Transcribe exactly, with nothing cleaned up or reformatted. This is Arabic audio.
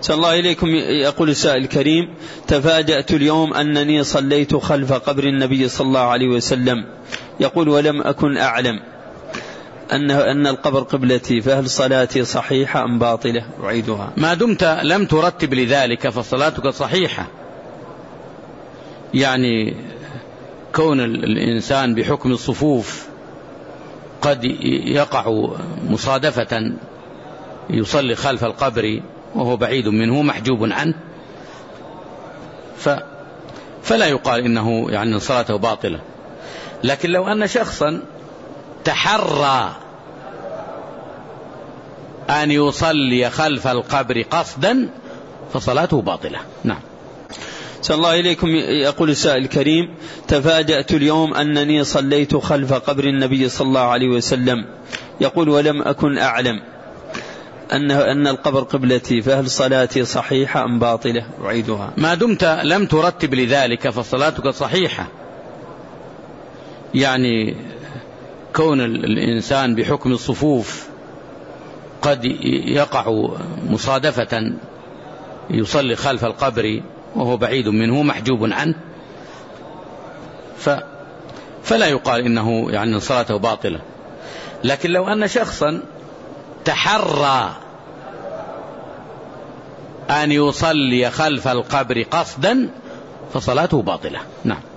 صلى الله إليكم. يقول السائل الكريم: تفاجأت اليوم أنني صليت خلف قبر النبي صلى الله عليه وسلم، يقول: ولم أكن أعلم أن أن القبر قبلتي، فهل صلاتي صحيحة أم باطلة؟ أعيدها. ما دمت لم ترتب لذلك فصلاتك صحيحة. يعني كون الإنسان بحكم الصفوف قد يقع مصادفة يصلي خلف القبر وهو بعيد منه محجوب عنه، ف فلا يقال إنه يعني صلاته باطلة. لكن لو أن شخصا تحرى أن يصلي خلف القبر قصدا فصلاته باطلة. نعم. صلى الله إليكم. يقول السائل الكريم: تفاجأت اليوم أنني صليت خلف قبر النبي صلى الله عليه وسلم، يقول: ولم أكن أعلم أن أن القبر قبلتي، فهل صلاتي صحيحة أم باطلة؟ أعيدها. ما دمت لم ترتب لذلك فصلاتك صحيحة. يعني كون الإنسان بحكم الصفوف قد يقع مصادفة يصلي خلف القبر وهو بعيد منه محجوب عنه، ف فلا يقال إنه يعني صلاته باطلة. لكن لو أن شخصا تحرى أن يصلي خلف القبر قصدا فصلاته باطلة. نعم.